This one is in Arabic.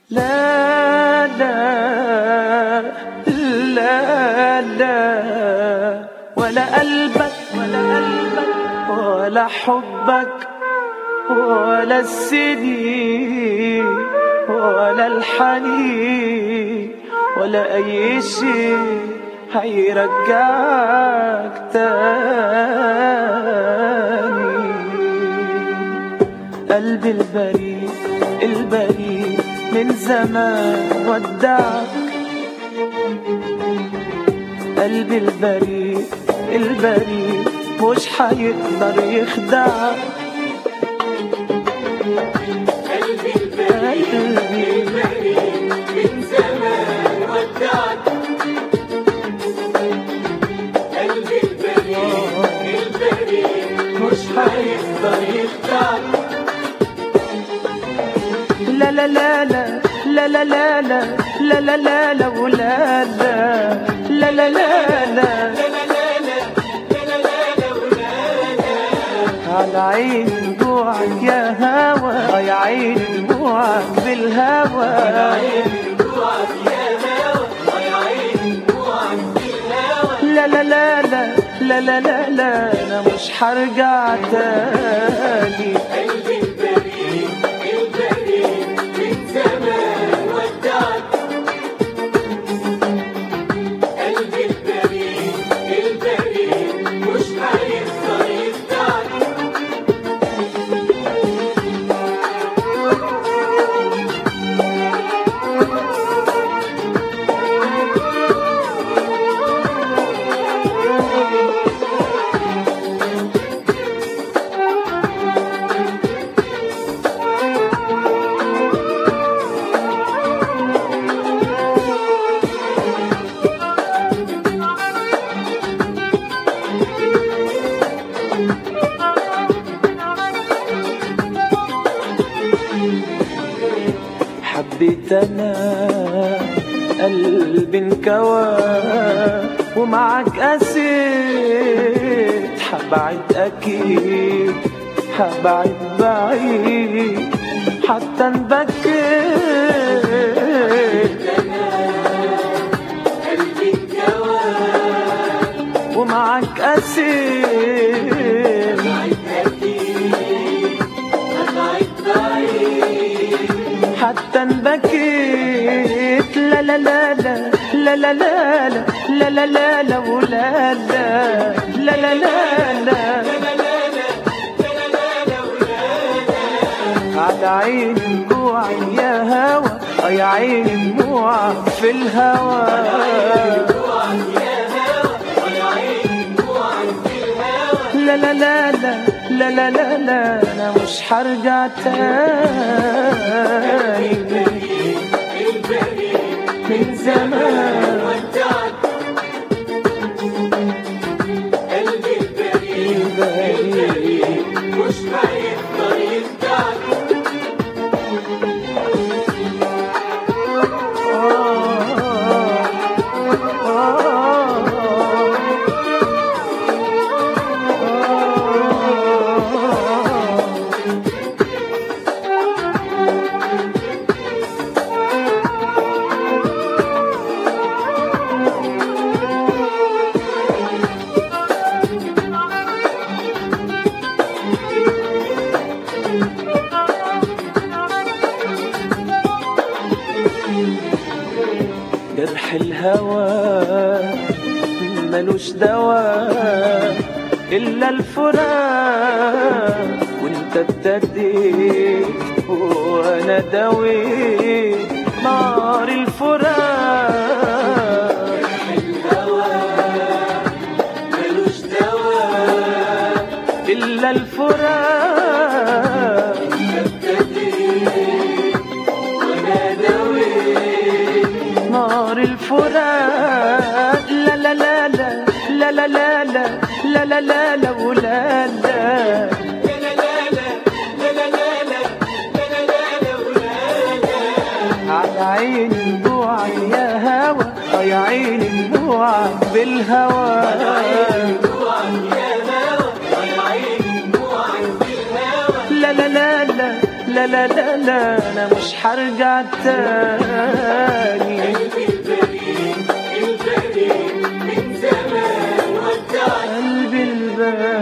لا لا لا لا، ولا قلبك ولا حبك ولا السنين ولا الحنين ولا أي شيء هيرجعك تاني. قلبي البريء البريء من زمان ودعك، قلبي البريء البريء مش هيقدر يخدعك. قلبي البريء البريء من زمان ودعك، قلبي البريء البريء مش هيقدر يخدعك. لا لا لا لا لا لا لا لا لا لا لا لا ولا لا لا لا لا لا على عيني دموعك يا هوى، يا عيني دموعك بالهوى، يا عيني دموعك يا هوى، يا عيني دموعك بالهوى. لا لا لا لا لا لا لا لا انا مش هرجع تاني. قلبي البريء البريء من زمان ودعك، قلبي البريء البريء مش هيقدر يخدعك. حبيت انا قلبي انكوى ومعك قسيت، حبعد اكيد حبعد بعيد حتى انبكيت. قلبي انكوى ومعك قسيت حتى انبكيت. لا لا لا لا لا لا لا لا لا لا لا ولا لا لا لا لا لا على عيني دموعي يا هوى، يا عيني دموعك في الهوى. لا لا لا لا لا لا لا لا انا مش هرجع تاني من زمان ودعك، قلبي البريء مش هيقدر يخدعك. جرح الهوى ملوش دواء إلا الفراق، وانت ابتديت وانا دويت نار الفراق. الهوى ملوش دواء إلا الفراق، ابتديت وانا دويت نار الفراق. لا لا لا لا لا لا لا لا لا لا لا لا ولا لا على عيني دموعي يا هوى، يا عيني دموعك بالهوى. لا لا لا لا لا لا لا لا لا انا مش هرجع تاني. قلبي البريء البريء من زمان ودعني. قلبي البريء